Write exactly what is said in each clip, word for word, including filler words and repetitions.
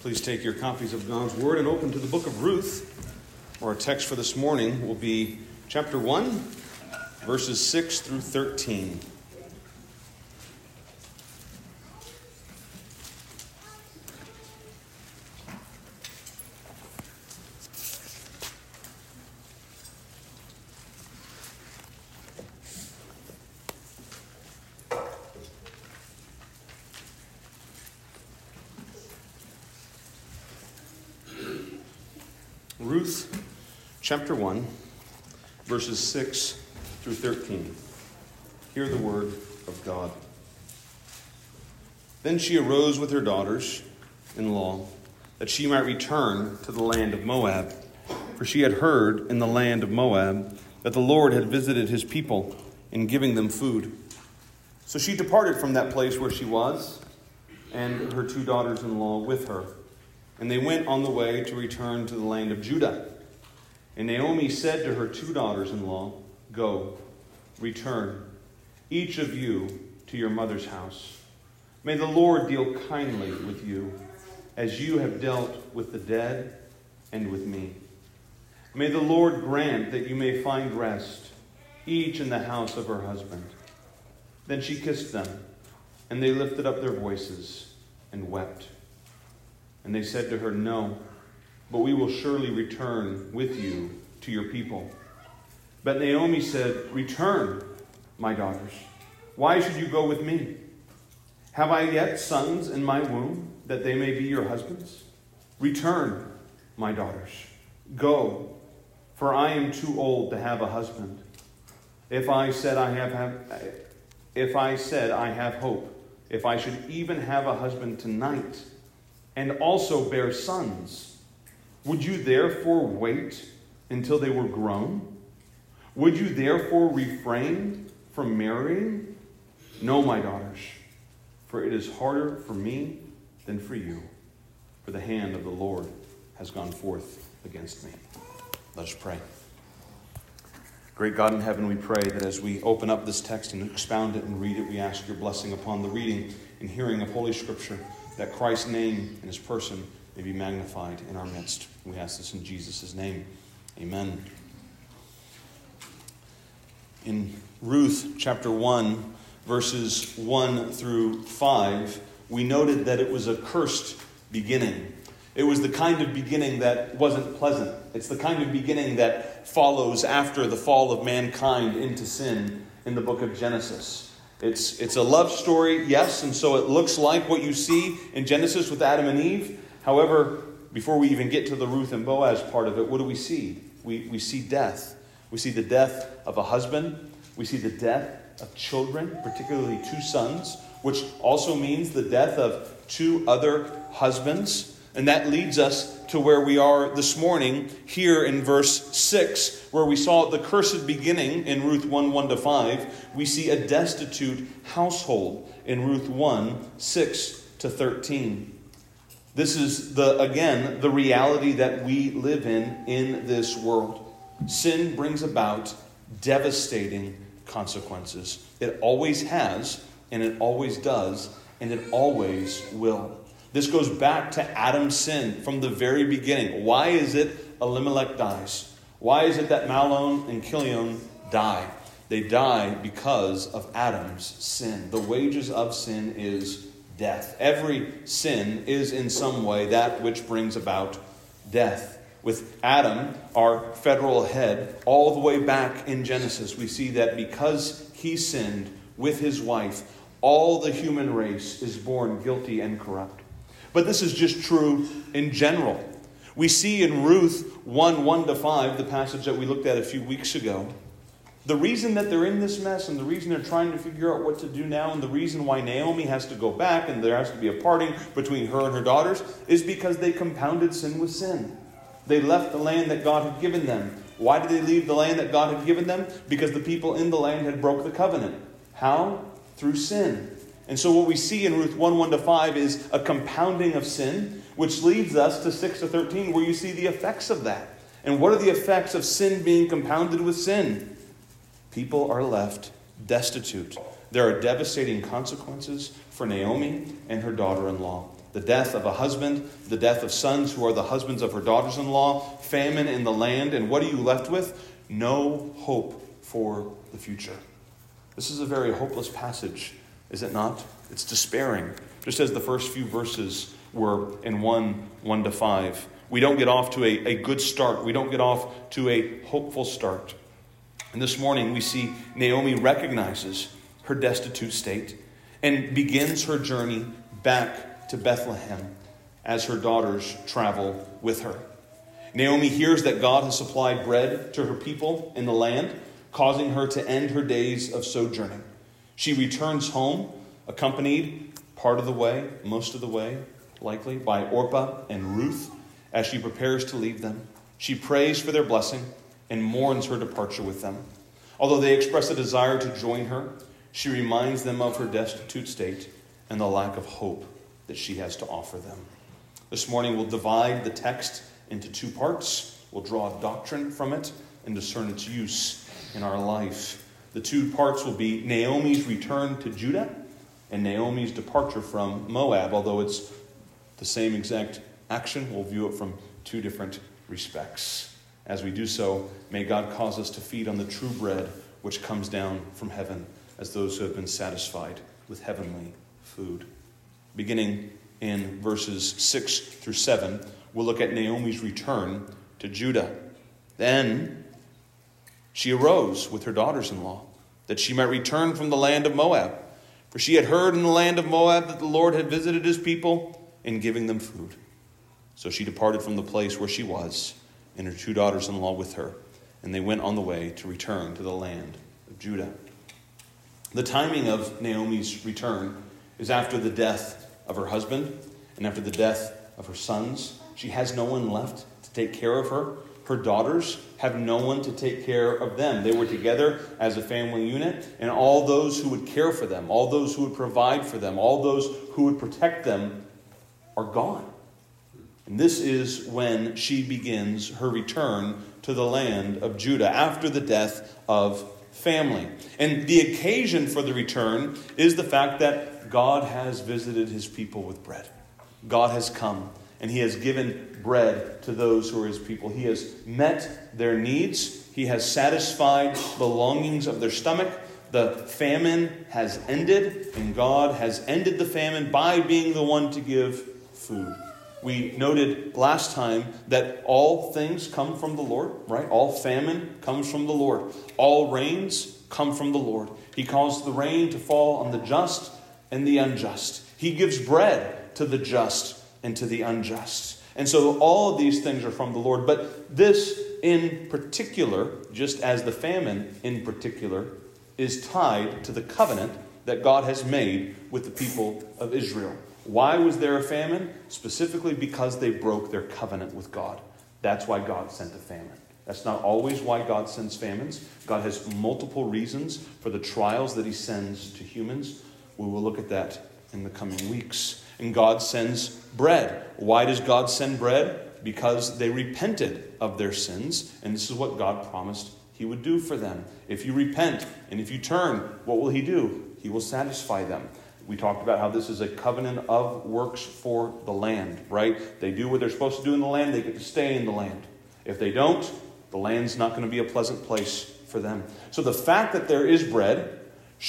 Please take your copies of God's Word and open to the book of Ruth. Our text for this morning will be chapter one, verses six through thirteen. Ruth chapter one, verses six through thirteen. Hear the word of God. Then she arose with her daughters-in-law, that she might return to the land of Moab. For she had heard in the land of Moab that the Lord had visited his people in giving them food. So she departed from that place where she was, and her two daughters-in-law with her. And they went on the way to return to the land of Judah. And Naomi said to her two daughters-in-law, Go, return, each of you to your mother's house. May the Lord deal kindly with you, as you have dealt with the dead and with me. May the Lord grant that you may find rest, each in the house of her husband. Then she kissed them, and they lifted up their voices and wept. And they said to her, No, but we will surely return with you to your people. But Naomi said, Return, my daughters. Why should you go with me? Have I yet sons in my womb, that they may be your husbands? Return, my daughters. Go, for I am too old to have a husband. If I said I have, have if I said I have hope, if I should even have a husband tonight, and also bear sons, would you therefore wait until they were grown? Would you therefore refrain from marrying? No, my daughters, for it is harder for me than for you, for the hand of the Lord has gone forth against me. Let us pray. Great God in heaven, we pray that as we open up this text and expound it and read it, we ask your blessing upon the reading and hearing of Holy Scripture, that Christ's name and his person may be magnified in our midst. We ask this in Jesus' name. Amen. In Ruth chapter one, verses one through five, we noted that it was a cursed beginning. It was the kind of beginning that wasn't pleasant. It's the kind of beginning that follows after the fall of mankind into sin in the book of Genesis. It's it's a love story, yes, and so it looks like what you see in Genesis with Adam and Eve. However, before we even get to the Ruth and Boaz part of it, what do we see? We, we see death. We see the death of a husband. We see the death of children, particularly two sons, which also means the death of two other husbands. And that leads us to where we are this morning, here in verse six, where we saw the cursed beginning in Ruth one, one to five. We see a destitute household in Ruth one, six to thirteen. This is, the again, the reality that we live in in this world. Sin brings about devastating consequences. It always has, and it always does, and it always will. This goes back to Adam's sin from the very beginning. Why is it Elimelech dies? Why is it that Mahlon and Chilion die? They die because of Adam's sin. The wages of sin is death. Every sin is in some way that which brings about death. With Adam, our federal head, all the way back in Genesis, we see that because he sinned with his wife, all the human race is born guilty and corrupt. But this is just true in general. We see in Ruth one, one to five, the passage that we looked at a few weeks ago, the reason that they're in this mess and the reason they're trying to figure out what to do now and the reason why Naomi has to go back and there has to be a parting between her and her daughters is because they compounded sin with sin. They left the land that God had given them. Why did they leave the land that God had given them? Because the people in the land had broke the covenant. How? Through sin. And so what we see in Ruth one, one to five is a compounding of sin, which leads us to six to thirteen, where you see the effects of that. And what are the effects of sin being compounded with sin? People are left destitute. There are devastating consequences for Naomi and her daughter-in-law. The The death of a husband, the death of sons who are the husbands of her daughters-in-law, famine in the land, and what are you left with? No hope for the future. This is a very hopeless passage, is it not? It's despairing, just as the first few verses were in one, one to five. We don't get off to a, a good start. We don't get off to a hopeful start. And this morning we see Naomi recognizes her destitute state and begins her journey back to Bethlehem as her daughters travel with her. Naomi hears that God has supplied bread to her people in the land, causing her to end her days of sojourning. She returns home, accompanied part of the way, most of the way, likely, by Orpah and Ruth as she prepares to leave them. She prays for their blessing and mourns her departure with them. Although they express a desire to join her, she reminds them of her destitute state and the lack of hope that she has to offer them. This morning we'll divide the text into two parts. We'll draw a doctrine from it and discern its use in our life. The two parts will be Naomi's return to Judah and Naomi's departure from Moab. Although it's the same exact action, we'll view it from two different respects. As we do so, may God cause us to feed on the true bread which comes down from heaven as those who have been satisfied with heavenly food. Beginning in verses six through seven, we'll look at Naomi's return to Judah. Then she arose with her daughters-in-law, that she might return from the land of Moab. For she had heard in the land of Moab that the Lord had visited his people in giving them food. So she departed from the place where she was, and her two daughters-in-law with her, and they went on the way to return to the land of Judah. The timing of Naomi's return is after the death of her husband and after the death of her sons. She has no one left to take care of her. Her daughters have no one to take care of them. They were together as a family unit, and all those who would care for them, all those who would provide for them, all those who would protect them are gone. And this is when she begins her return to the land of Judah after the death of family. And the occasion for the return is the fact that God has visited his people with bread. God has come and he has given bread to those who are his people. He has met their needs. He has satisfied the longings of their stomach. The famine has ended, and God has ended the famine by being the one to give food. We noted last time that all things come from the Lord, right? All famine comes from the Lord. All rains come from the Lord. He causes the rain to fall on the just and the unjust. He gives bread to the just and to the unjust. And so all of these things are from the Lord. But this in particular, just as the famine in particular, is tied to the covenant that God has made with the people of Israel. Why was there a famine? Specifically because they broke their covenant with God. That's why God sent a famine. That's not always why God sends famines. God has multiple reasons for the trials that he sends to humans. We will look at that in the coming weeks. And God sends bread. Why does God send bread? Because they repented of their sins. And this is what God promised he would do for them. If you repent and if you turn, what will he do? He will satisfy them. We talked about how this is a covenant of works for the land, right? They do what they're supposed to do in the land. They get to stay in the land. If they don't, the land's not going to be a pleasant place for them. So the fact that there is bread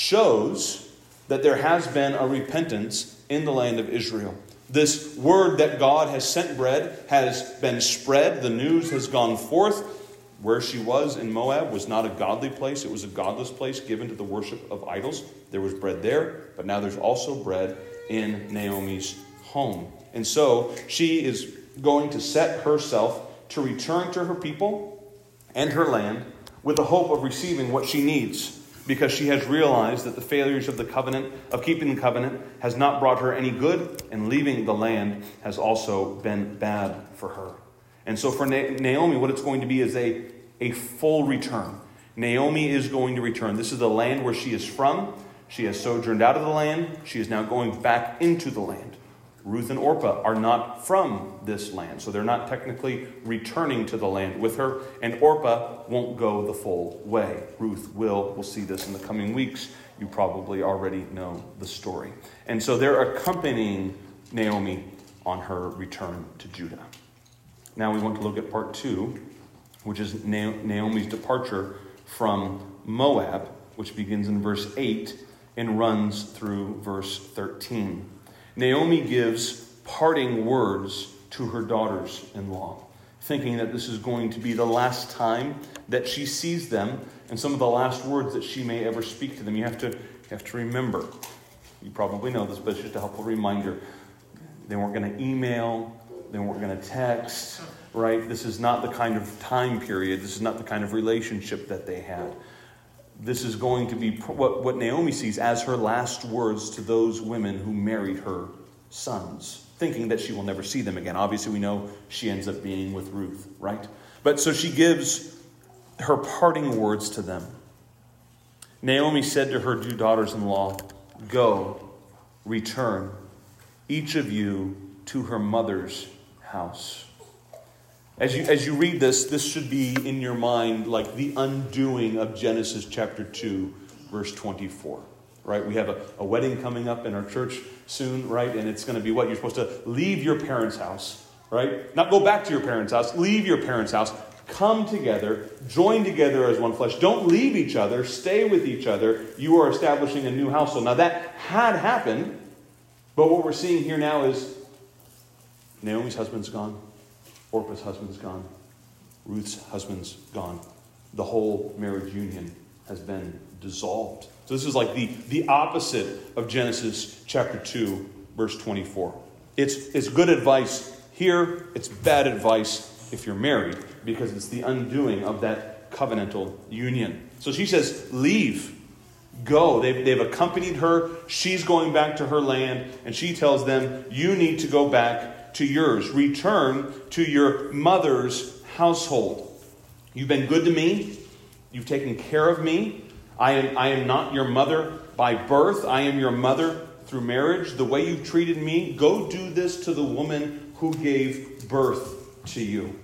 shows that there has been a repentance in the land of Israel. This word that God has sent bread has been spread. The news has gone forth. Where she was in Moab was not a godly place. It was a godless place given to the worship of idols. There was bread there, but now there's also bread in Naomi's home. And so she is going to set herself to return to her people and her land with the hope of receiving what she needs, because she has realized that the failures of the covenant, of keeping the covenant, has not brought her any good, and leaving the land has also been bad for her. And so for Naomi, what it's going to be is a, a full return. Naomi is going to return. This is the land where she is from. She has sojourned out of the land. She is now going back into the land. Ruth and Orpah are not from this land, so they're not technically returning to the land with her. And Orpah won't go the full way. Ruth will. We'll see this in the coming weeks. You probably already know the story. And so they're accompanying Naomi on her return to Judah. Now we want to look at part two, which is Naomi's departure from Moab, which begins in verse eight and runs through verse thirteen. Naomi gives parting words to her daughters-in-law, thinking that this is going to be the last time that she sees them and some of the last words that she may ever speak to them. You have to, you have to remember, you probably know this, but it's just a helpful reminder. They weren't going to email, they weren't going to text, right? This is not the kind of time period, this is not the kind of relationship that they had. This is going to be what, what Naomi sees as her last words to those women who married her sons, thinking that she will never see them again. Obviously, we know she ends up being with Ruth, right? But so she gives her parting words to them. Naomi said to her two daughters-in-law, "Go, return, each of you to her mother's house." As you, as you read this, this should be in your mind like the undoing of Genesis chapter two, verse twenty-four. Right? We have a, a wedding coming up in our church soon, right? And it's going to be what? You're supposed to leave your parents' house, right? Not go back to your parents' house. Leave your parents' house. Come together. Join together as one flesh. Don't leave each other. Stay with each other. You are establishing a new household. Now that had happened, but what we're seeing here now is Naomi's husband's gone. Orpah's husband's gone. Ruth's husband's gone. The whole marriage union has been dissolved. So this is like the, the opposite of Genesis chapter two, verse twenty-four. It's, it's good advice here. It's bad advice if you're married, because it's the undoing of that covenantal union. So she says, leave. Go. They've, they've accompanied her. She's going back to her land. And she tells them, you need to go back to yours. Return to your mother's household. You've been good to me. You've taken care of me. I am, I am not your mother by birth. I am your mother through marriage. The way you've treated me, go do this to the woman who gave birth to you.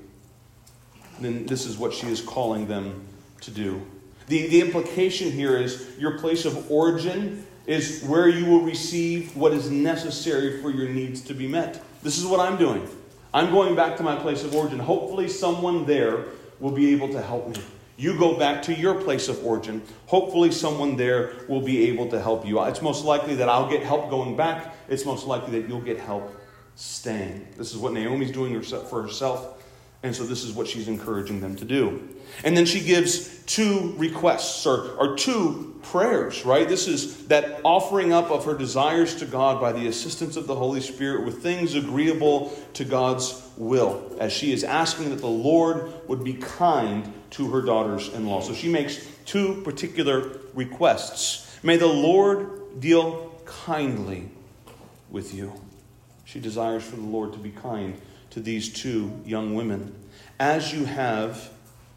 Then this is what she is calling them to do. The, the implication here is your place of origin is where you will receive what is necessary for your needs to be met. This is what I'm doing. I'm going back to my place of origin. Hopefully someone there will be able to help me. You go back to your place of origin. Hopefully someone there will be able to help you. It's most likely that I'll get help going back. It's most likely that you'll get help staying. This is what Naomi's doing for herself. And so this is what she's encouraging them to do. And then she gives two requests or, or two prayers, right? This is that offering up of her desires to God by the assistance of the Holy Spirit with things agreeable to God's will, as she is asking that the Lord would be kind to her daughters-in-law. So she makes two particular requests. May the Lord deal kindly with you. She desires for the Lord to be kind to these two young women, as you have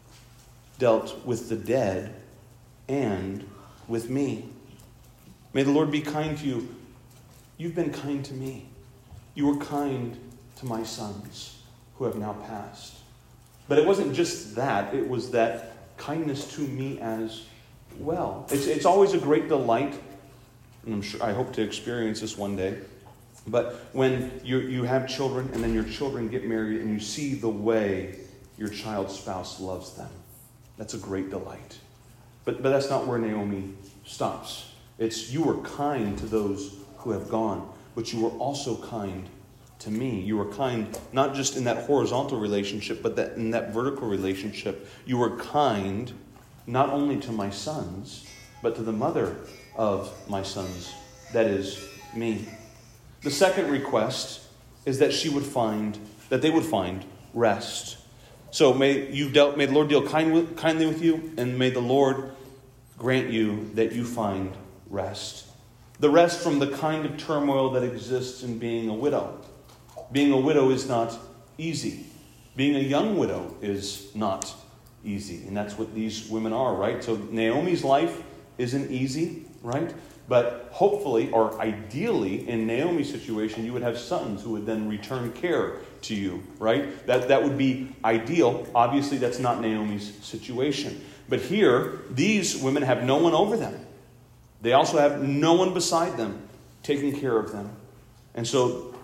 dealt with the dead and with me. May the Lord be kind to you. You've been kind to me. You were kind to my sons who have now passed. But it wasn't just that. It was that kindness to me as well. It's, it's always a great delight, and I'm sure I hope to experience this one day. But when you you have children and then your children get married and you see the way your child's spouse loves them, that's a great delight. But, but that's not where Naomi stops. It's you were kind to those who have gone, but you were also kind to me. You were kind not just in that horizontal relationship, but that in that vertical relationship. You were kind not only to my sons, but to the mother of my sons, that is me. The second request is that she would find, that they would find rest. So may you dealt, may the Lord deal kind with, kindly with you, and may the Lord grant you that you find rest. The rest from the kind of turmoil that exists in being a widow. Being a widow is not easy. Being a young widow is not easy. And that's what these women are, right? So Naomi's life isn't easy, right? But hopefully, or ideally, in Naomi's situation, you would have sons who would then return care to you, right? That, that would be ideal. Obviously, that's not Naomi's situation. But here, these women have no one over them. They also have no one beside them taking care of them. And so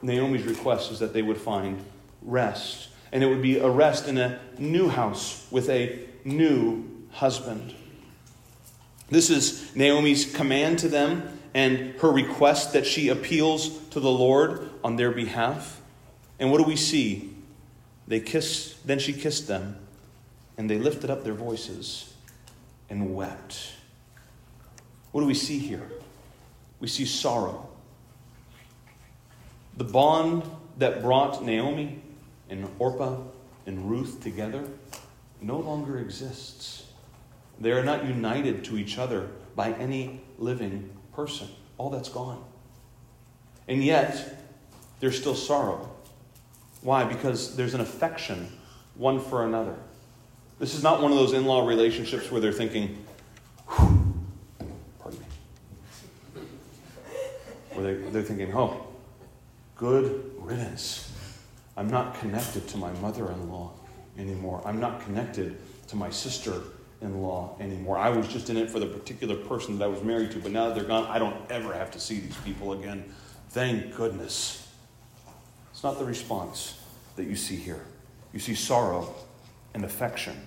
Naomi's request is that they would find rest. And it would be a rest in a new house with a new husband. This is Naomi's command to them and her request that she appeals to the Lord on their behalf. And what do we see? They kissed, then she kissed them, and they lifted up their voices and wept. What do we see here? We see sorrow. The bond that brought Naomi and Orpah and Ruth together no longer exists. They are not united to each other by any living person. All that's gone. And yet, there's still sorrow. Why? Because there's an affection one for another. This is not one of those in-law relationships where they're thinking, pardon me, where they, they're thinking, oh, good riddance. I'm not connected to my mother-in-law anymore. I'm not connected to my sister-in-law anymore. I was just in it for the particular person that I was married to, but now that they're gone, I don't ever have to see these people again. Thank goodness. It's not the response that you see here. You see sorrow and affection.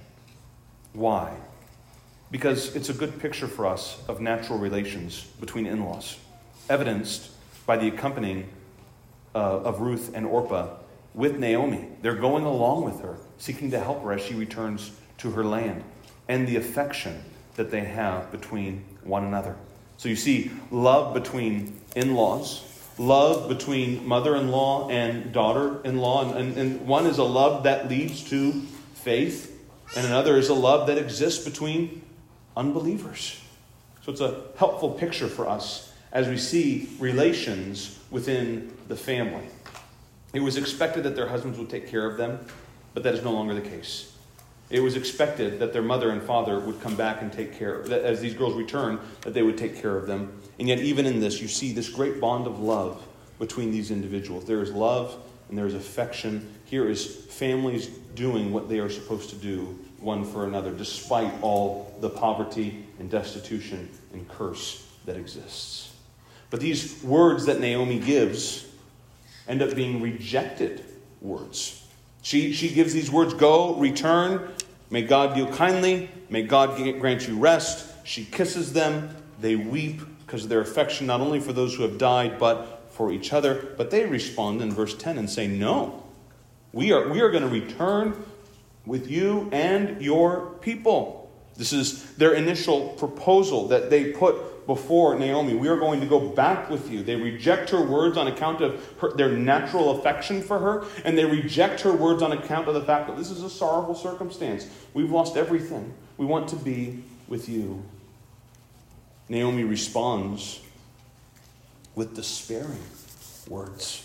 Why? Because it's a good picture for us of natural relations between in-laws, evidenced by the accompanying uh, of Ruth and Orpah with Naomi. They're going along with her, seeking to help her as she returns to her land, and the affection that they have between one another. So you see love between in-laws, love between mother-in-law and daughter-in-law, and, and, and one is a love that leads to faith, and another is a love that exists between unbelievers. So it's a helpful picture for us as we see relations within the family. It was expected that their husbands would take care of them, but that is no longer the case. It was expected that their mother and father would come back and take care, that as these girls return, that they would take care of them. And yet even in this, you see this great bond of love between these individuals. There is love and there is affection. Here is families doing what they are supposed to do one for another, despite all the poverty and destitution and curse that exists. But these words that Naomi gives end up being rejected words. She, she gives these words, go, return, may God deal kindly, may God grant you rest. She kisses them, they weep because of their affection, not only for those who have died, but for each other. But they respond in verse ten and say, no, we are, we are going to return with you and your people. This is their initial proposal that they put before Naomi. We are going to go back with you. They reject her words on account of her, their natural affection for her, and they reject her words on account of the fact that this is a sorrowful circumstance. We've lost everything. We want to be with you. Naomi responds with despairing words.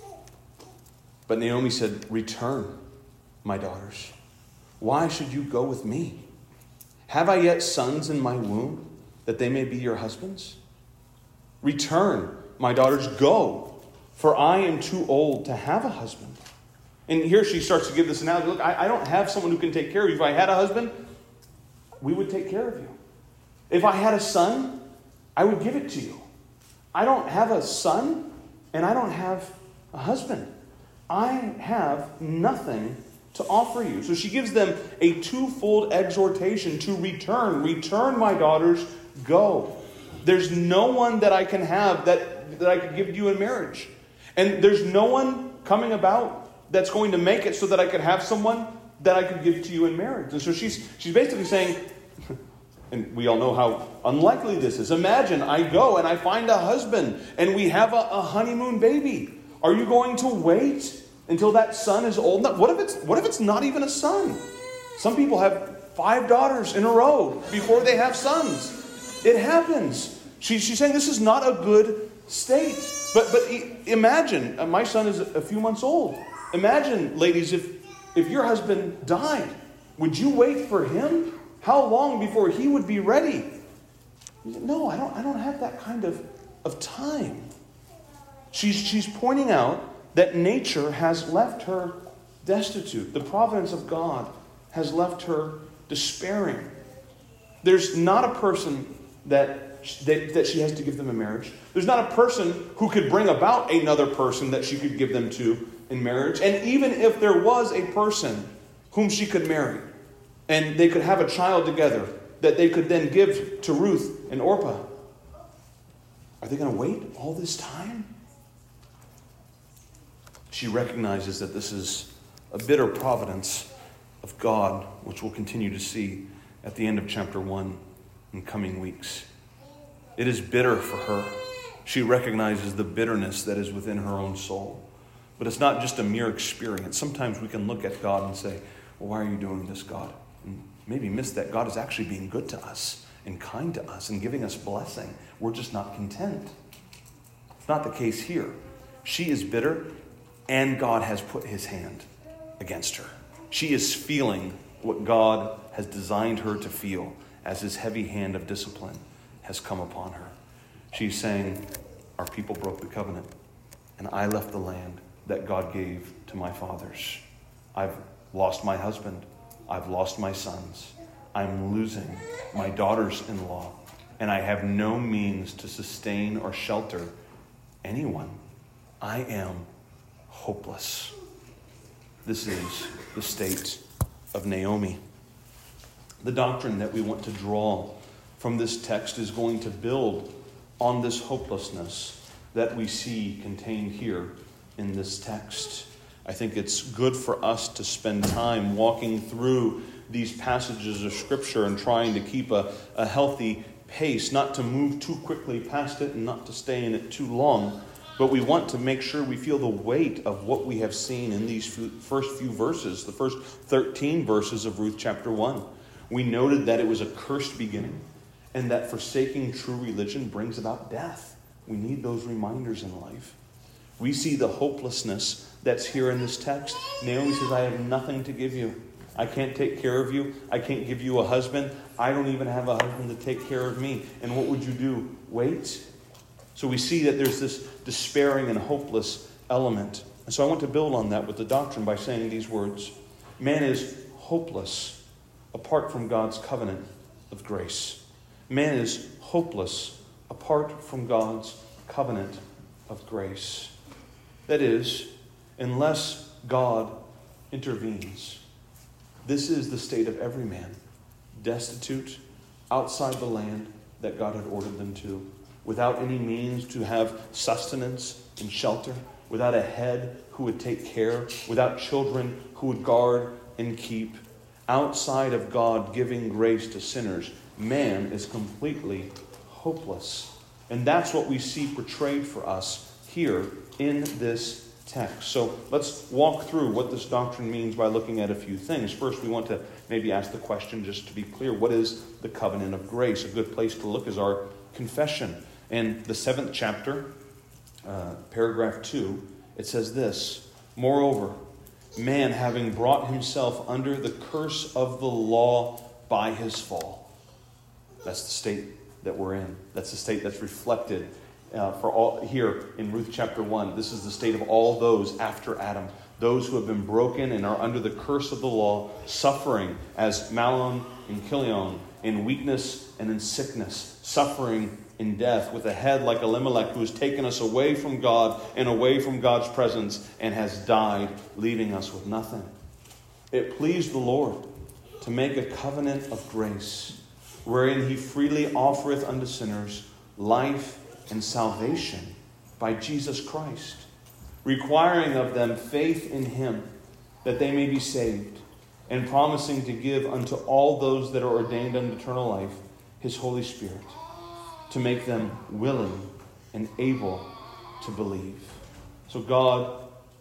But Naomi said, return, my daughters. Why should you go with me? Have I yet sons in my womb, that they may be your husbands? Return, my daughters, go, for I am too old to have a husband. And here she starts to give this analogy. Look, I, I don't have someone who can take care of you. If I had a husband, we would take care of you. If I had a son, I would give it to you. I don't have a son, and I don't have a husband. I have nothing to offer you. So she gives them a twofold exhortation to return. Return, my daughters, go. There's no one that I can have that, that I could give to you in marriage. And there's no one coming about that's going to make it so that I could have someone that I could give to you in marriage. And so she's she's basically saying, and we all know how unlikely this is. Imagine I go and I find a husband and we have a, a honeymoon baby. Are you going to wait until that son is old enough? What if it's what if it's not even a son? Some people have five daughters in a row before they have sons. It happens. She, she's saying this is not a good state. But but imagine, uh, my son is a few months old. Imagine, ladies, if if your husband died, would you wait for him? How long before he would be ready? No, I don't I don't have that kind of, of time. She's she's pointing out that nature has left her destitute. The providence of God has left her despairing. There's not a person that that, that she has to give them in marriage. There's not a person who could bring about another person that she could give them to in marriage. And even if there was a person whom she could marry, and they could have a child together that they could then give to Ruth and Orpah, are they going to wait all this time? She recognizes that this is a bitter providence of God, which we'll continue to see at the end of chapter one in coming weeks. It is bitter for her. She recognizes the bitterness that is within her own soul. But it's not just a mere experience. Sometimes we can look at God and say, well, why are you doing this, God? And maybe miss that God is actually being good to us and kind to us and giving us blessing. We're just not content. It's not the case here. She is bitter, and God has put his hand against her. She is feeling what God has designed her to feel as his heavy hand of discipline has come upon her. She's saying, our people broke the covenant, and I left the land that God gave to my fathers. I've lost my husband. I've lost my sons. I'm losing my daughters-in-law, and I have no means to sustain or shelter anyone. I am hopeless. This is the state of Naomi. The doctrine that we want to draw from this text is going to build on this hopelessness that we see contained here in this text. I think it's good for us to spend time walking through these passages of Scripture and trying to keep a, a healthy pace, not to move too quickly past it and not to stay in it too long. But we want to make sure we feel the weight of what we have seen in these few, first few verses, the first thirteen verses of Ruth chapter one. We noted that it was a cursed beginning and that forsaking true religion brings about death. We need those reminders in life. We see the hopelessness that's here in this text. Naomi says, I have nothing to give you. I can't take care of you. I can't give you a husband. I don't even have a husband to take care of me. And what would you do? Wait? So we see that there's this despairing and hopeless element. And so I want to build on that with the doctrine by saying these words. Man is hopeless apart from God's covenant of grace. Man is hopeless apart from God's covenant of grace. That is, unless God intervenes. This is the state of every man, destitute, outside the land that God had ordered them to, without any means to have sustenance and shelter, without a head who would take care, without children who would guard and keep. Outside of God giving grace to sinners, man is completely hopeless. And that's what we see portrayed for us here in this text. So let's walk through what this doctrine means by looking at a few things. First, we want to maybe ask the question, just to be clear, what is the covenant of grace? A good place to look is our confession. In the seventh chapter, uh, paragraph two, it says this, moreover, man having brought himself under the curse of the law by his fall. That's the state that we're in. That's the state that's reflected uh, for all here in Ruth chapter one. This is the state of all those after Adam. Those who have been broken and are under the curse of the law, suffering as Mahlon and Chilion, in weakness and in sickness, suffering in death, with a head like Elimelech, who has taken us away from God and away from God's presence and has died, leaving us with nothing. It pleased the Lord to make a covenant of grace, wherein he freely offereth unto sinners life and salvation by Jesus Christ, requiring of them faith in him, that they may be saved, and promising to give unto all those that are ordained unto eternal life his Holy Spirit, to make them willing and able to believe. So God,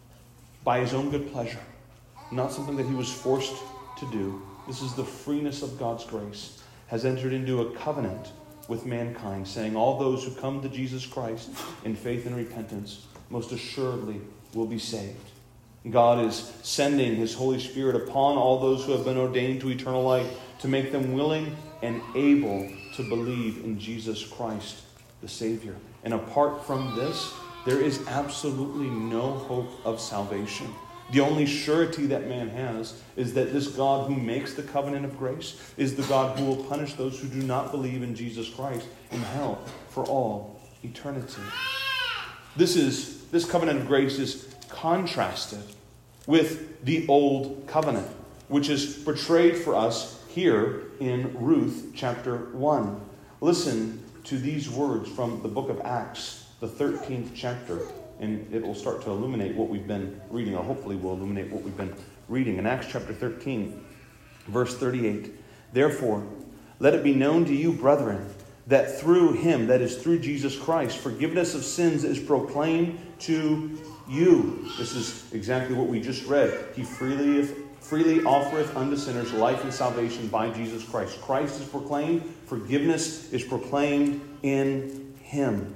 by his own good pleasure, not something that he was forced to do, this is the freeness of God's grace, has entered into a covenant with mankind, saying all those who come to Jesus Christ in faith and repentance most assuredly will be saved. God is sending his Holy Spirit upon all those who have been ordained to eternal life to make them willing and able to believe in Jesus Christ, the Savior. And apart from this, there is absolutely no hope of salvation. The only surety that man has is that this God who makes the covenant of grace is the God who will punish those who do not believe in Jesus Christ in hell for all eternity. This is this covenant of grace is contrasted with the old covenant, which is portrayed for us here in Ruth chapter one. Listen to these words from the book of Acts, the thirteenth chapter, and it will start to illuminate what we've been reading, or hopefully will illuminate what we've been reading. In Acts chapter thirteen, verse thirty-eight, "Therefore, let it be known to you, brethren, that through him, that is through Jesus Christ, forgiveness of sins is proclaimed to you." This is exactly what we just read. He freely, freely offereth unto sinners life and salvation by Jesus Christ. Christ is proclaimed. Forgiveness is proclaimed in him.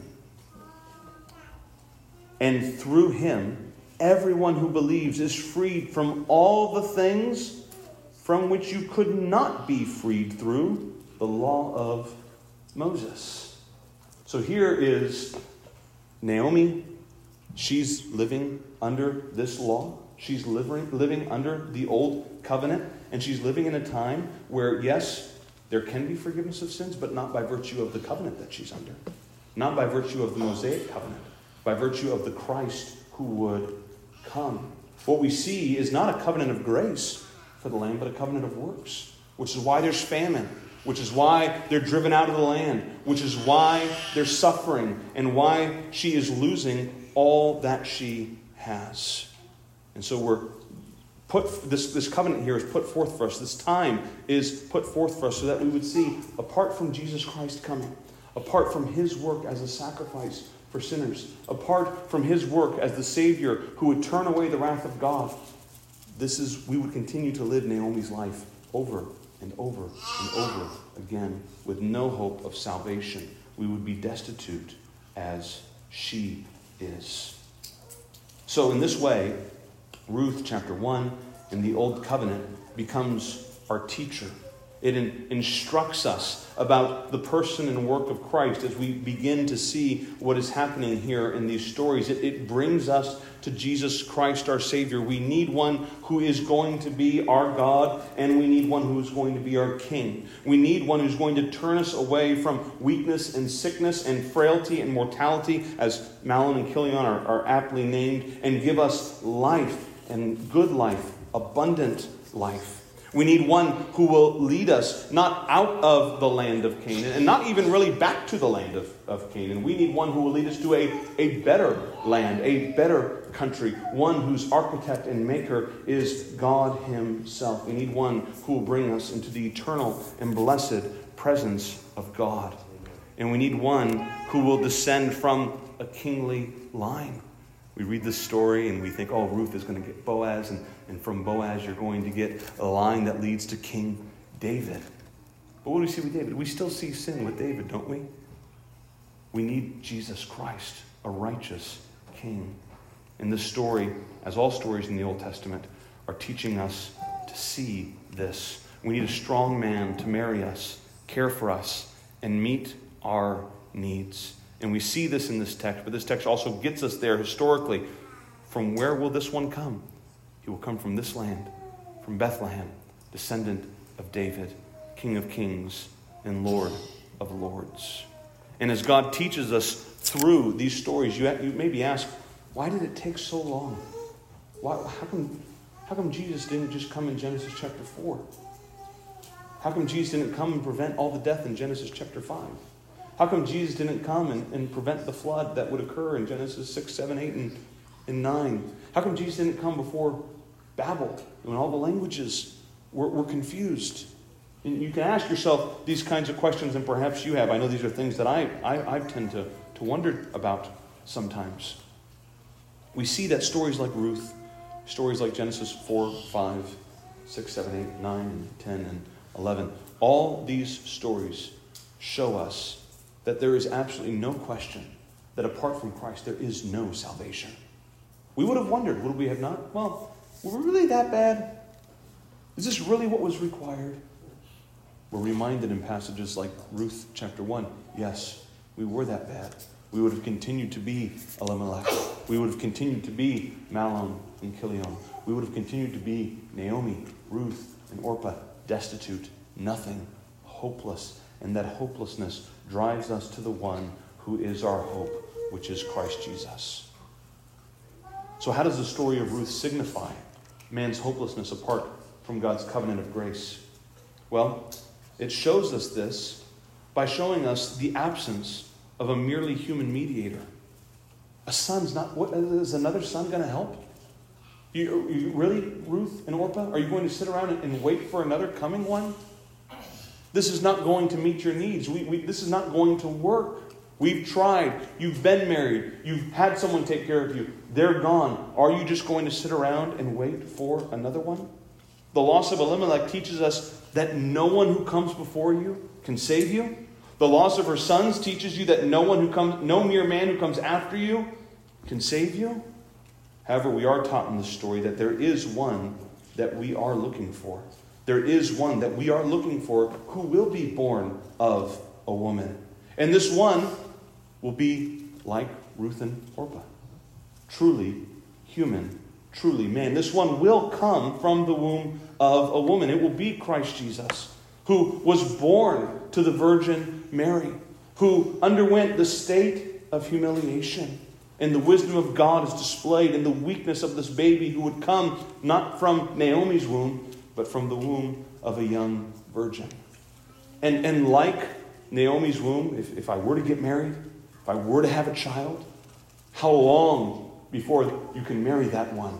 And through him, everyone who believes is freed from all the things from which you could not be freed through the law of Moses. So here is Naomi. She's living under this law. She's living, living under the old covenant. And she's living in a time where, yes, there can be forgiveness of sins, but not by virtue of the covenant that she's under. Not by virtue of the Mosaic covenant. By virtue of the Christ who would come. What we see is not a covenant of grace for the land, but a covenant of works. Which is why there's famine. Which is why they're driven out of the land. Which is why they're suffering. And why she is losing all that she has. And so we're put, this, this covenant here is put forth for us. This time is put forth for us so that we would see, apart from Jesus Christ coming, apart from his work as a sacrifice for sinners, apart from his work as the Savior who would turn away the wrath of God, this is, we would continue to live Naomi's life over and over and over again with no hope of salvation. We would be destitute as she is. So in this way, Ruth chapter one in the Old Covenant becomes our teacher. It in, instructs us about the person and work of Christ as we begin to see what is happening here in these stories. It, it brings us to Jesus Christ, our Savior. We need one who is going to be our God, and we need one who is going to be our King. We need one who's going to turn us away from weakness and sickness and frailty and mortality, as Mahlon and Chilion are, are aptly named, and give us life and good life, abundant life. We need one who will lead us not out of the land of Canaan and not even really back to the land of, of Canaan. We need one who will lead us to a, a better land, a better country, one whose architect and maker is God himself. We need one who will bring us into the eternal and blessed presence of God. And we need one who will descend from a kingly line. We read this story and we think, oh, Ruth is going to get Boaz, and, and from Boaz you're going to get a line that leads to King David. But what do we see with David? We still see sin with David, don't we? We need Jesus Christ, a righteous king. And this story, as all stories in the Old Testament, are teaching us to see this. We need a strong man to marry us, care for us, and meet our needs. And we see this in this text, but this text also gets us there historically. From where will this one come? He will come from this land, from Bethlehem, descendant of David, King of kings and Lord of lords. And as God teaches us through these stories, you, you maybe ask, why did it take so long? Why, how come, how come Jesus didn't just come in Genesis chapter four? How come Jesus didn't come and prevent all the death in Genesis chapter five? How come Jesus didn't come and, and prevent the flood that would occur in Genesis six, seven, eight, and, and nine? How come Jesus didn't come before Babel, when all the languages were, were confused? And you can ask yourself these kinds of questions, and perhaps you have. I know these are things that I, I, I tend to, to wonder about sometimes. We see that stories like Ruth, stories like Genesis four, five, six, seven, eight, nine, and ten, and eleven, all these stories show us that there is absolutely no question that apart from Christ, there is no salvation. We would have wondered, would we have not? Well, were we really that bad? Is this really what was required? We're reminded in passages like Ruth chapter one, yes, we were that bad. We would have continued to be Elimelech. We would have continued to be Mahlon and Chilion. we would have continued to be Naomi, Ruth, and Orpah, destitute, nothing, hopeless. And that hopelessness drives us to the one who is our hope, which is Christ Jesus. So how does the story of Ruth signify man's hopelessness apart from God's covenant of grace? Well, it shows us this by showing us the absence of a merely human mediator. A son's not, what, is another son going to help? You, you really, Ruth and Orpah? Are you going to sit around and, and wait for another coming one? This is not going to meet your needs. We, we, this is not going to work. We've tried. You've been married. You've had someone take care of you. They're gone. Are you just going to sit around and wait for another one? The loss of Elimelech teaches us that no one who comes before you can save you. The loss of her sons teaches you that no one who comes, no mere man who comes after you can save you. However, we are taught in this story that there is one that we are looking for. There is one that we are looking for who will be born of a woman. And this one will be like Ruth and Orpah. Truly human, truly man. This one will come from the womb of a woman. It will be Christ Jesus, who was born to the Virgin Mary, who underwent the state of humiliation. And the wisdom of God is displayed in the weakness of this baby who would come not from Naomi's womb, but from the womb of a young virgin. And, and like Naomi's womb, if, if I were to get married, if I were to have a child, how long before you can marry that one?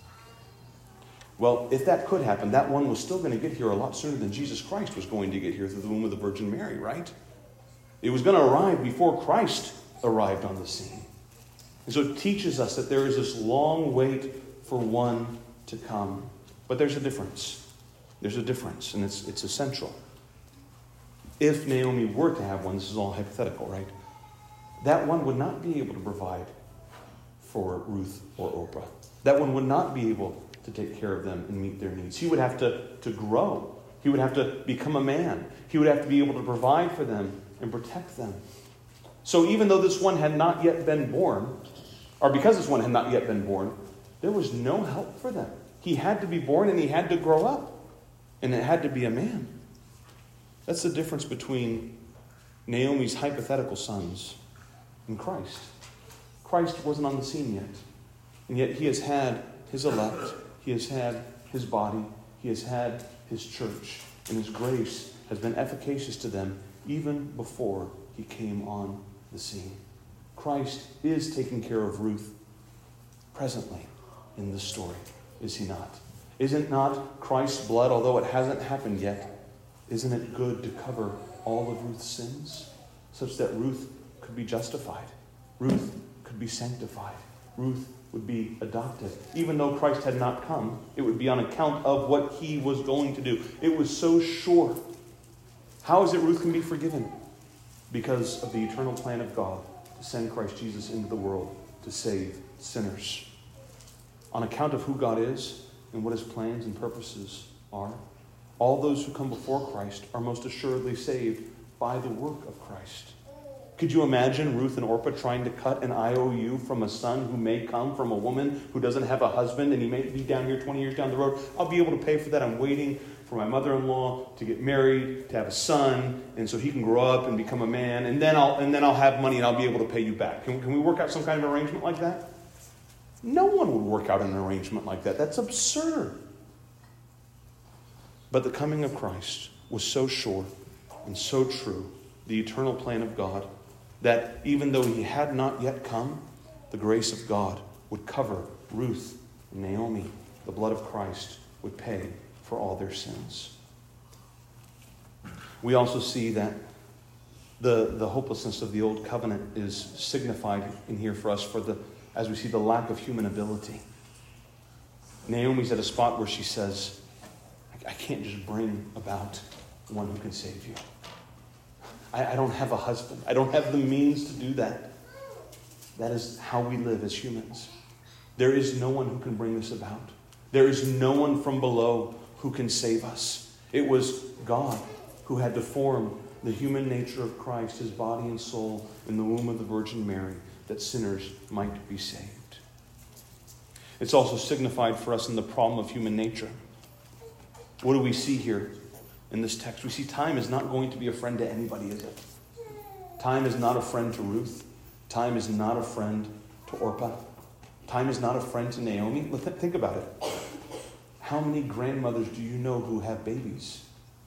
Well, if that could happen, that one was still going to get here a lot sooner than Jesus Christ was going to get here through the womb of the Virgin Mary, right? It was going to arrive before Christ arrived on the scene. And so it teaches us that there is this long wait for one to come. But there's a difference. There's a difference, and it's, it's essential. If Naomi were to have one, this is all hypothetical, right? That one would not be able to provide for Ruth or Orpah. That one would not be able to take care of them and meet their needs. He would have to, to grow. He would have to become a man. He would have to be able to provide for them and protect them. So even though this one had not yet been born, or because this one had not yet been born, there was no help for them. He had to be born and he had to grow up. And it had to be a man. That's the difference between Naomi's hypothetical sons and Christ. Christ wasn't on the scene yet. And yet he has had his elect. He has had his body. He has had his church. And his grace has been efficacious to them even before he came on the scene. Christ is taking care of Ruth presently in this story, is he not? Isn't not Christ's blood, although it hasn't happened yet, isn't it good to cover all of Ruth's sins such that Ruth could be justified? Ruth could be sanctified. Ruth would be adopted. Even though Christ had not come, it would be on account of what he was going to do. It was so sure. How is it Ruth can be forgiven? Because of the eternal plan of God to send Christ Jesus into the world to save sinners. On account of who God is and what his plans and purposes are, all those who come before Christ are most assuredly saved by the work of Christ. Could you imagine Ruth and Orpah trying to cut an I O U from a son who may come from a woman who doesn't have a husband and he may be down here twenty years down the road? I'll be able to pay for that. I'm waiting for my mother-in-law to get married, to have a son, and so he can grow up and become a man, and then I'll and then I'll have money and I'll be able to pay you back. Can, can we work out some kind of arrangement like that? No one would work out an arrangement like that. That's absurd. But the coming of Christ was so sure and so true, the eternal plan of God, that even though he had not yet come, the grace of God would cover Ruth and Naomi. The blood of Christ would pay for all their sins. We also see that the, the hopelessness of the old covenant is signified in here for us for the as we see the lack of human ability. Naomi's at a spot where she says, I can't just bring about one who can save you. I, I don't have a husband. I don't have the means to do that. That is how we live as humans. There is no one who can bring this about. There is no one from below who can save us. It was God who had to form the human nature of Christ, his body and soul, in the womb of the Virgin Mary, that sinners might be saved. It's also signified for us in the problem of human nature. What do we see here in this text? We see time is not going to be a friend to anybody, is it? Time is not a friend to Ruth. Time is not a friend to Orpah. Time is not a friend to Naomi. Think about it. How many grandmothers do you know who have babies?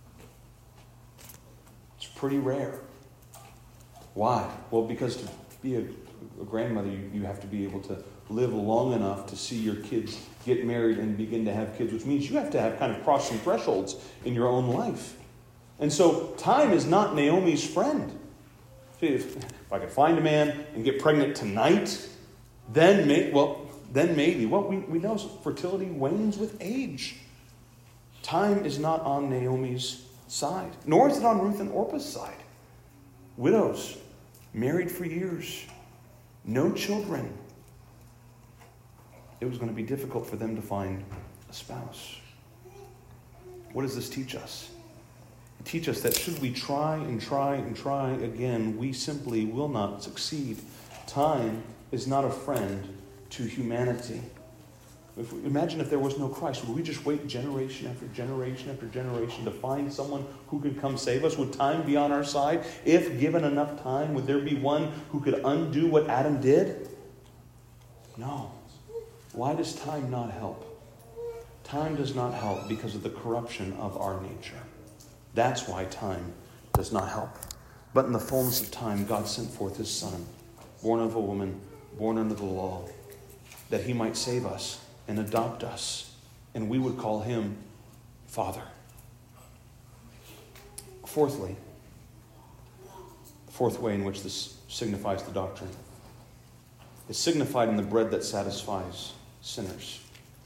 It's pretty rare. Why? Well, because to be a, a grandmother, you, you have to be able to live long enough to see your kids get married and begin to have kids, which means you have to have kind of crossed some thresholds in your own life. And so time is not Naomi's friend. See, if, if I could find a man and get pregnant tonight, then may, well, then maybe. Well, we, we know fertility wanes with age. Time is not on Naomi's side, nor is it on Ruth and Orpah's side. Widows, married for years, no children. It was going to be difficult for them to find a spouse. What does this teach us? It teaches us that should we try and try and try again, we simply will not succeed. Time is not a friend to humanity. If we, imagine if there was no Christ. Would we just wait generation after generation after generation to find someone who could come save us? Would time be on our side? If given enough time, would there be one who could undo what Adam did? No. Why does time not help? Time does not help because of the corruption of our nature. That's why time does not help. But in the fullness of time, God sent forth his Son, born of a woman, born under the law, that he might save us and adopt us, and we would call him Father. Fourthly, the fourth way in which this signifies the doctrine, it's signified in the bread that satisfies sinners.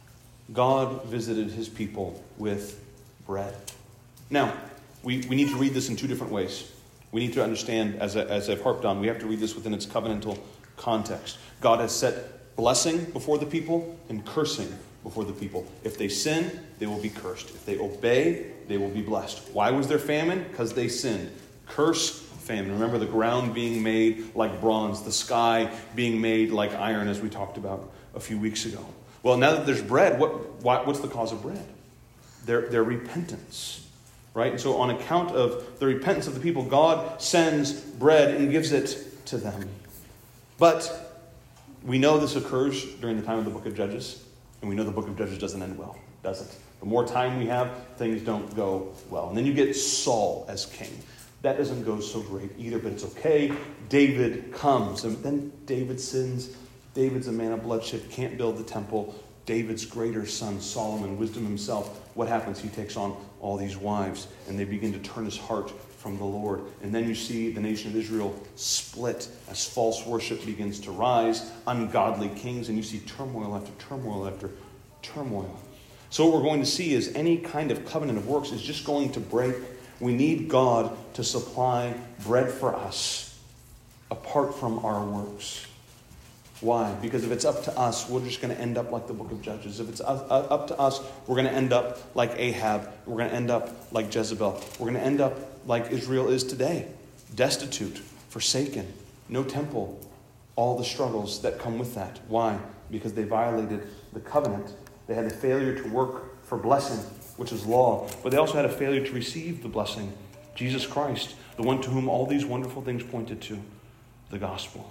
God visited his people with bread. Now, we, we need to read this in two different ways. We need to understand, as, I, as I've harped on, we have to read this within its covenantal context. God has set blessing before the people and cursing before the people. If they sin, they will be cursed. If they obey, they will be blessed. Why was there famine? Because they sinned. Curse, famine. Remember the ground being made like bronze, the sky being made like iron, as we talked about a few weeks ago. Well, now that there's bread, what, what what's the cause of bread? Their, their repentance, right? And so on account of the repentance of the people, God sends bread and gives it to them. But we know this occurs during the time of the book of Judges, and we know the book of Judges doesn't end well, does it? The more time we have, things don't go well. And then you get Saul as king. That doesn't go so great either, but it's okay. David comes, and then David sins. David's a man of bloodshed, can't build the temple. David's greater son, Solomon, wisdom himself. What happens? He takes on all these wives, and they begin to turn his heart from the Lord. And then you see the nation of Israel split as false worship begins to rise, ungodly kings, and you see turmoil after turmoil after turmoil. So what we're going to see is any kind of covenant of works is just going to break. We need God to supply bread for us apart from our works. Why? Because if it's up to us, we're just going to end up like the book of Judges. If it's up to us, we're going to end up like Ahab. We're going to end up like Jezebel. We're going to end up like Israel is today. Destitute, forsaken, no temple, all the struggles that come with that. Why? Because they violated the covenant. They had a failure to work for blessing, which is law. But they also had a failure to receive the blessing, Jesus Christ, the one to whom all these wonderful things pointed to, the gospel.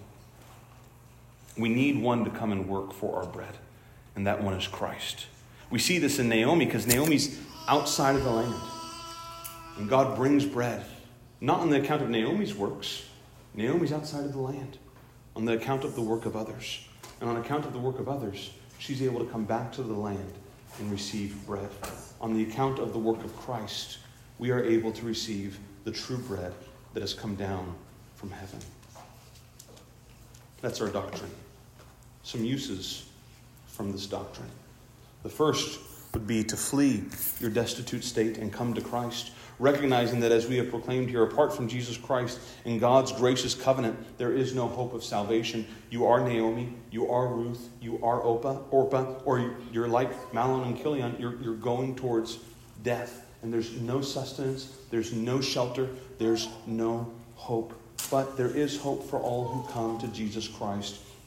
We need one to come and work for our bread, and that one is Christ. We see this in Naomi because Naomi's outside of the land, and God brings bread, not on the account of Naomi's works. Naomi's outside of the land, on the account of the work of others. And on account of the work of others, she's able to come back to the land and receive bread. On the account of the work of Christ, we are able to receive the true bread that has come down from heaven. That's our doctrine. Some uses from this doctrine. The first would be to flee your destitute state and come to Christ, recognizing that as we have proclaimed here, apart from Jesus Christ and God's gracious covenant, there is no hope of salvation. You are Naomi, you are Ruth, you are Orpah, Orpah, or you're like Mahlon and Chilion, you're, you're going towards death. And there's no sustenance, there's no shelter, there's no hope. But there is hope for all who come to Jesus Christ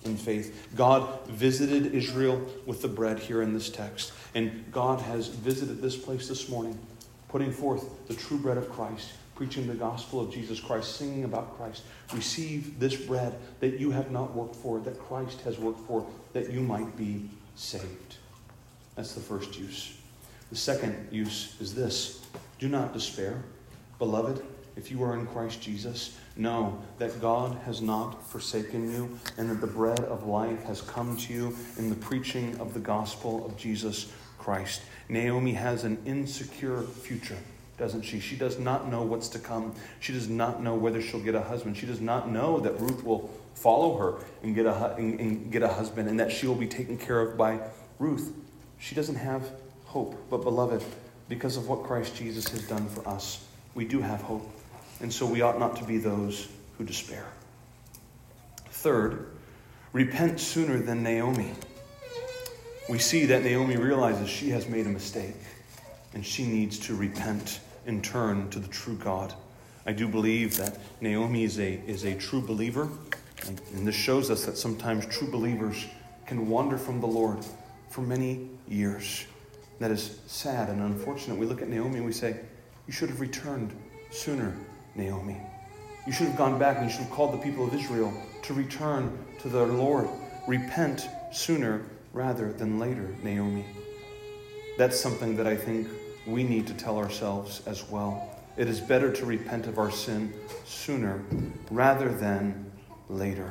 in faith. God visited Israel with the bread here in this text. And God has visited this place this morning, putting forth the true bread of Christ, preaching the gospel of Jesus Christ, singing about Christ. Receive this bread that you have not worked for, that Christ has worked for, that you might be saved. That's the first use. The second use is this. Do not despair. Beloved, if you are in Christ Jesus, know that God has not forsaken you and that the bread of life has come to you in the preaching of the gospel of Jesus Christ. Naomi has an insecure future, doesn't she? She does not know what's to come. She does not know whether she'll get a husband. She does not know that Ruth will follow her and get a, and, and get a husband and that she will be taken care of by Ruth. She doesn't have hope. But beloved, because of what Christ Jesus has done for us, we do have hope. And so we ought not to be those who despair. Third, repent sooner than Naomi. We see that Naomi realizes she has made a mistake and she needs to repent and turn to the true God. I do believe that Naomi is a, is a true believer. And, and this shows us that sometimes true believers can wander from the Lord for many years. That is sad and unfortunate. We look at Naomi and we say, you should have returned sooner, Naomi. You should have gone back and you should have called the people of Israel to return to their Lord. Repent sooner rather than later, Naomi. That's something that I think we need to tell ourselves as well. It is better to repent of our sin sooner rather than later.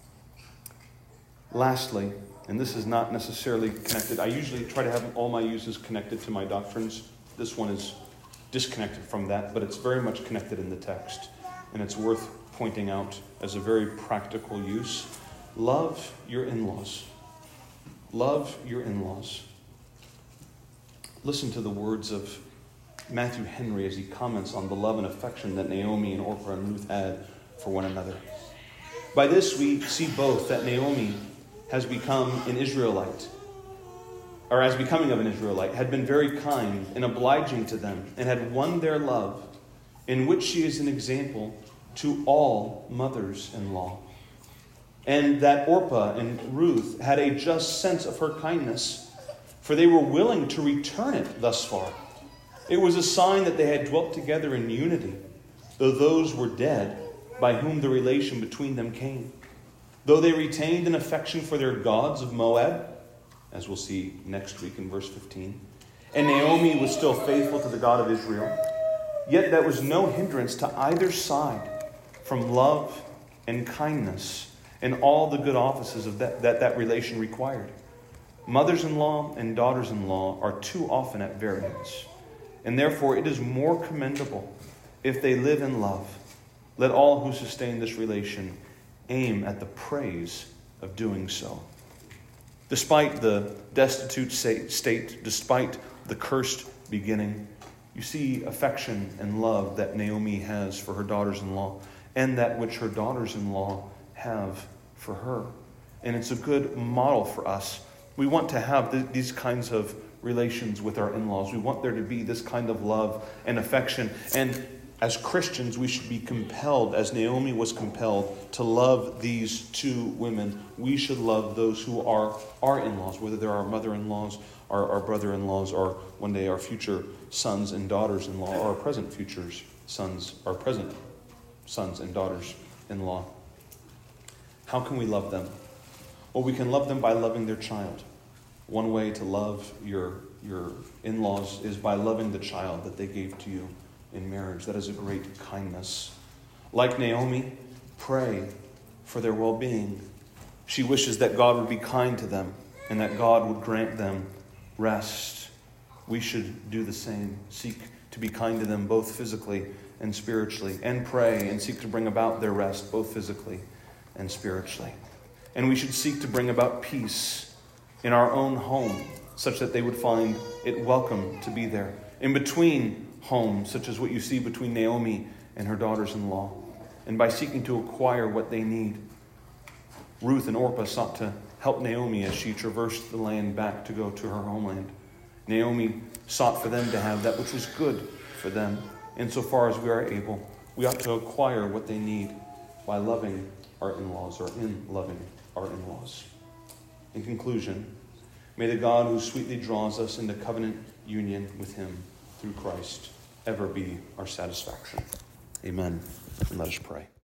Lastly, and this is not necessarily connected. I usually try to have all my uses connected to my doctrines. This one is disconnected from that, but it's very much connected in the text. And it's worth pointing out as a very practical use. Love your in-laws. Love your in-laws. Listen to the words of Matthew Henry as he comments on the love and affection that Naomi and Orpah and Ruth had for one another. By this we see both that Naomi has become an Israelite, or as becoming of an Israelite, had been very kind and obliging to them, and had won their love, in which she is an example to all mothers-in-law. And that Orpah and Ruth had a just sense of her kindness, for they were willing to return it thus far. It was a sign that they had dwelt together in unity, though those were dead by whom the relation between them came. Though they retained an affection for their gods of Moab, as we'll see next week in verse fifteen, and Naomi was still faithful to the God of Israel, yet that was no hindrance to either side from love and kindness and all the good offices of that that, that relation required. Mothers-in-law and daughters-in-law are too often at variance, and therefore it is more commendable if they live in love. Let all who sustain this relation aim at the praise of doing so. Despite the destitute state, despite the cursed beginning, you see affection and love that Naomi has for her daughters-in-law and that which her daughters-in-law have for her. And it's a good model for us. We want to have th- these kinds of relations with our in-laws. We want there to be this kind of love and affection. And as Christians, we should be compelled, as Naomi was compelled, to love these two women. We should love those who are our in-laws, whether they're our mother-in-laws, our, our brother-in-laws, or one day our future sons and daughters-in-law, or our present futures sons, our present sons and daughters-in-law. How can we love them? Well, we can love them by loving their child. One way to love your, your in-laws is by loving the child that they gave to you in marriage. That is a great kindness. Like Naomi, pray for their well-being. She wishes that God would be kind to them and that God would grant them rest. We should do the same. Seek to be kind to them both physically and spiritually, and pray and seek to bring about their rest both physically and spiritually. And we should seek to bring about peace in our own home such that they would find it welcome to be there. In between home, such as what you see between Naomi and her daughters-in-law, and by seeking to acquire what they need. Ruth and Orpah sought to help Naomi as she traversed the land back to go to her homeland. Naomi sought for them to have that which was good for them. Insofar as we are able, we ought to acquire what they need by loving our in-laws or in loving our in-laws. In conclusion, may the God who sweetly draws us into covenant union with him through Christ ever be our satisfaction. Amen. And let us pray.